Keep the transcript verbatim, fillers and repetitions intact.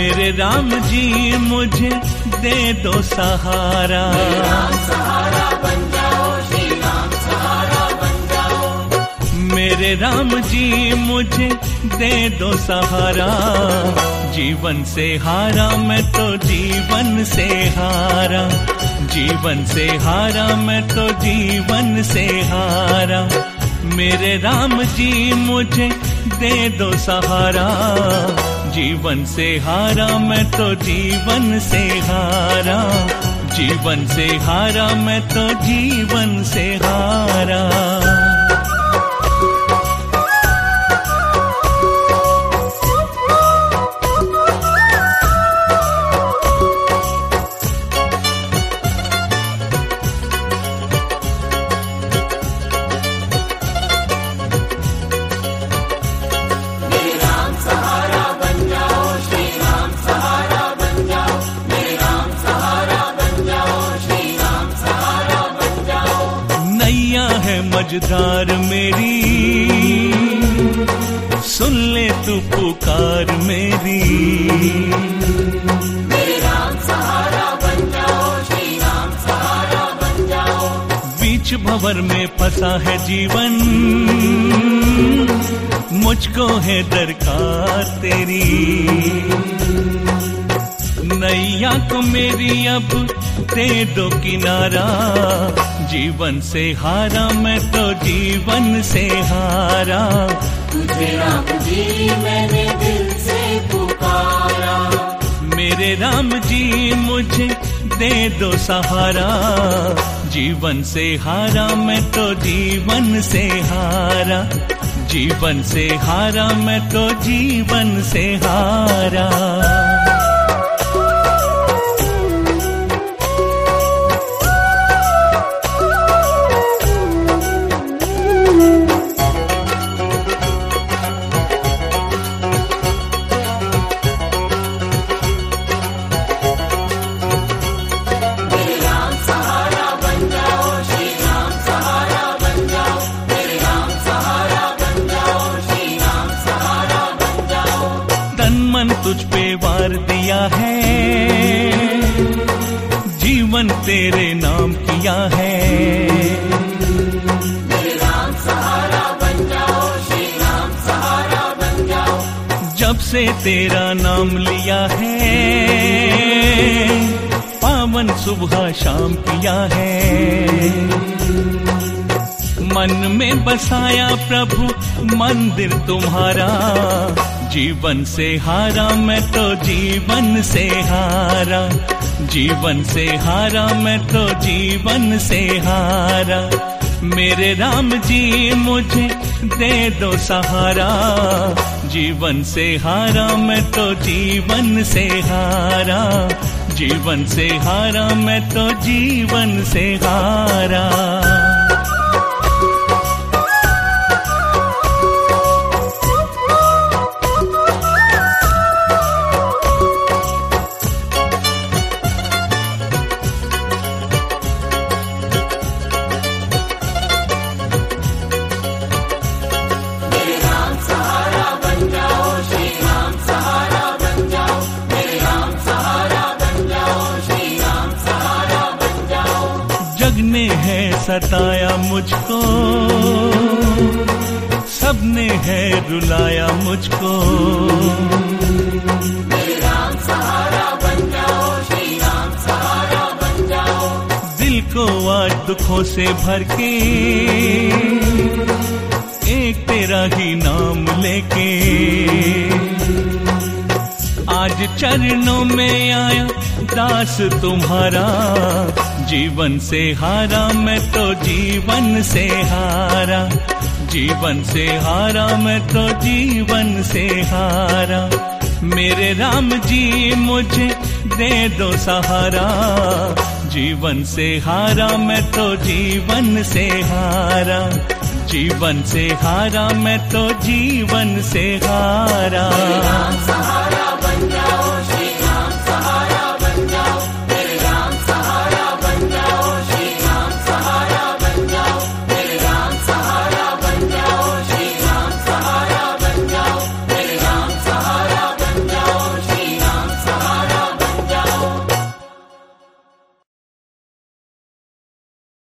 मेरे राम जी मुझे दे दो सहारा। सहारा बन जाओ श्री राम, सहारा बन जाओ। मेरे राम जी मुझे दे दो सहारा। जीवन से हारा मैं तो जीवन से हारा, जीवन से हारा मैं तो जीवन से हारा। मेरे राम जी मुझे दे दो सहारा। जीवन से हारा मैं तो जीवन से हारा, जीवन से हारा मैं तो जीवन से हारा। मझधार मेरी सुन ले तू पुकार मेरी। मेरे राम सहारा बन जाओ श्री राम, सहारा बन जाओ। बीच भंवर में फंसा है जीवन, मुझको है दरकार तेरी। नैया को मेरी अब दे दो किनारा। जीवन से हारा मैं तो जीवन से हारा। तुझे राम जी मैंने दिल से पुकारा। मेरे राम जी मुझे दे दो सहारा। जीवन से हारा मैं तो जीवन से हारा, जीवन से हारा मैं तो जीवन से हारा। तुझ पे वार दिया है, जीवन तेरे नाम किया है। मेरे राम सहारा बन जाओ श्री राम, सहारा बन जाओ। जब से तेरा नाम लिया है, पावन सुबह शाम किया है। मन में बसाया प्रभु मंदिर तुम्हारा। जीवन से हारा मैं तो जीवन से हारा, जीवन से हारा मैं तो जीवन से हारा। मेरे राम जी मुझे दे दो सहारा। जीवन से हारा मैं तो जीवन से हारा, जीवन से हारा मैं तो जीवन से हारा। सताया मुझको, सबने है रुलाया मुझको। मेरे राम सहारा बन जाओ श्री राम, सहारा बन जाओ। दिल को आज दुखों से भर के, एक तेरा ही नाम लेके। आज चरणों में आया दास तुम्हारा। जीवन से हारा मैं तो जीवन से हारा, जीवन से हारा मैं तो जीवन से हारा। मेरे राम जी मुझे दे दो सहारा। जीवन से हारा मैं तो जीवन से हारा, जीवन से हारा मैं तो जीवन से हारा।